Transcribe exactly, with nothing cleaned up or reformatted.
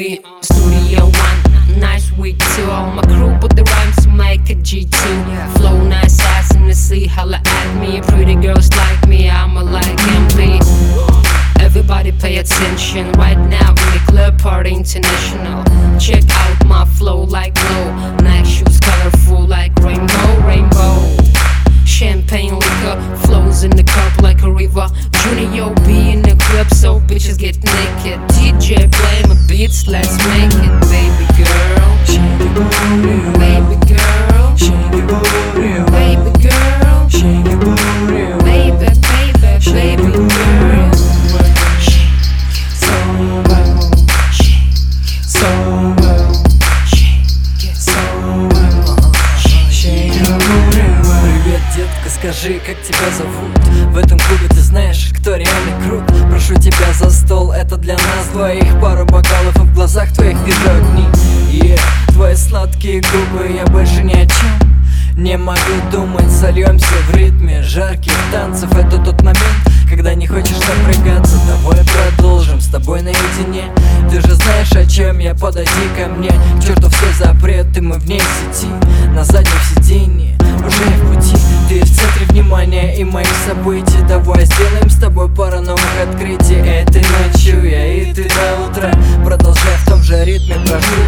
we Studio One, nice week two. All my crew put the rhymes to make a G two. Flow nice ass in the sea, holla at me. Pretty girls like me, I'ma like M P. Everybody pay attention right now in the club party international. Check out my flow like glow. Nice shoes colorful like rainbow, rainbow. Champagne liquor flows in the cup like a river. Junior B in the club so bitches get naked. D J play my beats, let's make it. Baby girl, shake your booty, baby girl, shake your booty, baby girl, shake your booty, baby, baby, baby girl. so well, so well, so well, shake your booty. Привет, детка, скажи, как тебя зовут? В этом клубе ты знаешь, кто реально крут? Прошу тебя за стол, это для нас двоих. Пару бокалов, и в глазах твоих вижу огни. Yeah, твои сладкие губы, я больше ни о чем не могу думать. Сольемся в ритме жарких танцев. Это тот момент, когда не хочешь напрягаться. Давай продолжим с тобой наедине. Ты же знаешь, о чем я, подойди ко мне. К черту все запреты, мы вне сети. На заднем сиденье, уже в пути. Ты в центре внимания и моих событий. Давай сделаем с тобой пару новых открытий. Этой ночью я и ты до утра. Продолжай в том же ритме, прошу